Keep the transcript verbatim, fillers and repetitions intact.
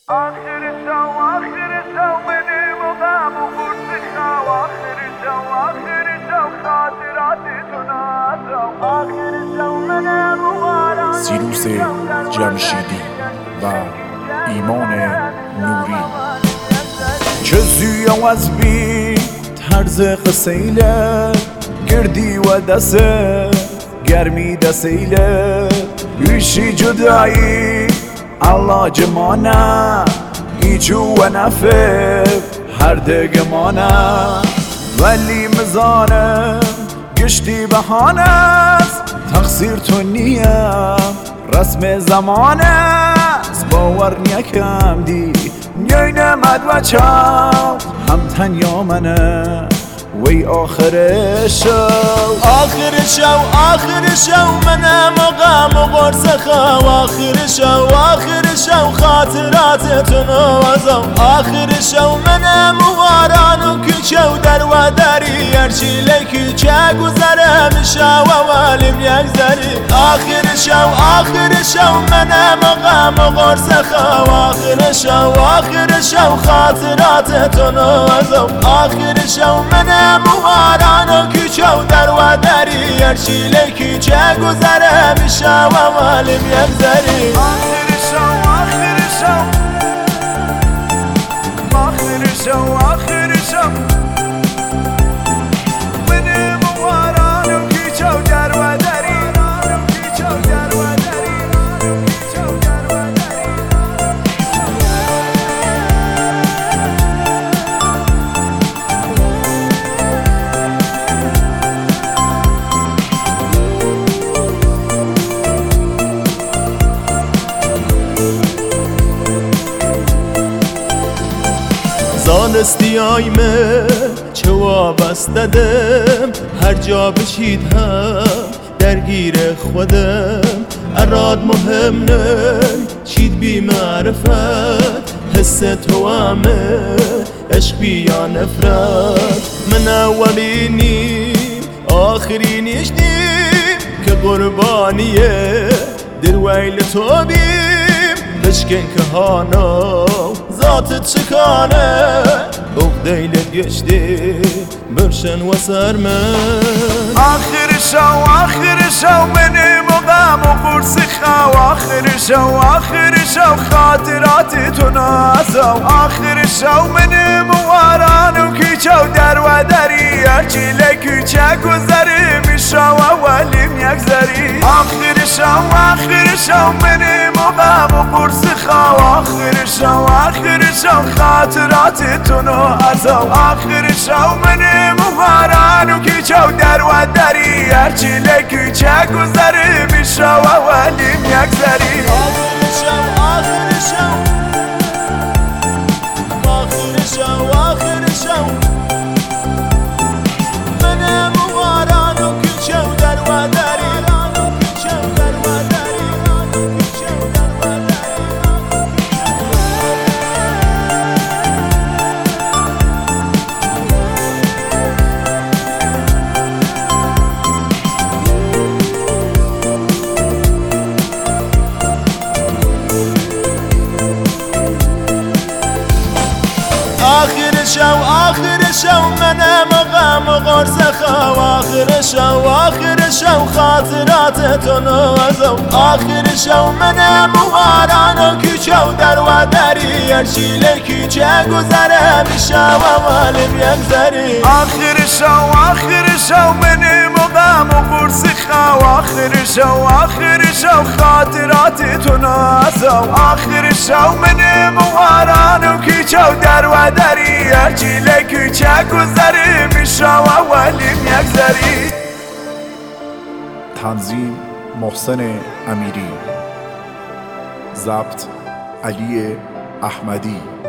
آخر شو آخر شو منی مقام و قرص خو آخر شو آخر شو خاطراتتو نازم آخر شو منم و سیروس جمشیدی و ایمان نوری. چه زویم از بی طرز قسیله گردی و دسته گرمی دسیله یوشی جدایی الله جمانه ایچو و نفف هر دگمانه ولی مزانم گشتی بهانه است تقصیر تو نیه رسم زمانه است باور نیکم دی نیای نمد و چاو هم تنیا منه وی آخر شو آخر شو آخر شو منم و غم و قرص خو آخر شو آخر شو خاطراتتو نوازم آخر شو منم و واران و کوچه و در و دری هرچی لکی چه گذره میشه و والیم یک زری آخر شو آخر شو منم و غم و قرص خو آخر شو آخر شو خاطراتتو نوازم آخر شو منم مواران و کوچه و در و دری هرچی لکی چه گذره میشه و والیم یک زری آخر شو آخر شو آخر شو آخر شو منی مواران و کوچه و در و دری کوچه و در و دری کوچه و در و دری زانستیایمه چه وابسته دم هر جا بشید هم درگیر خودم اراد مهم نه چید بی معرفت حس تو همه عشق بیا نفرت من اولینی آخرینیش نیم که قربانیه در ویل تو بیم بشکن که هانا ذاتت چکانه عقده لیت گشتی برشن و سرمن آخر شو آخر شو منی مقام و قرص خو آخر شو آخر شو خاطراتتو نازم آخر شو منی مواران و کوچه و در و دری هرچی لکی چه گذری میشه و والیم یک زری آخر شو آخر شو منی مقام و قرص خو آخر شو آخر شو خاطراتتو نازم آخر شو منی مواران و کوچه و در و دری هرچی لکی چه گذری میشه و والیم یک زری آخر شو آخر شو آخر شو آخر شو منم واران و کوچه و در و دری کوچه و در و دری کوچه و در و دری آخر شو آخر شو منم غم و قرص خو آخر شو آخر شو خاطراتتو نوازم آخر شو منم واران و کوچه و در و دری هرچی لکی چه گذره میشه و والیم یک زری آخر شو آخر شو منی مقام و قرص خو آخر شو آخر شو خاطراتتو نازم آخر شو منی مواران و کوچه و در و دری هرچی لکی چه گذری میشه و والیم یک زری. تنظیم محسن امیری. ضبط علی احمدی.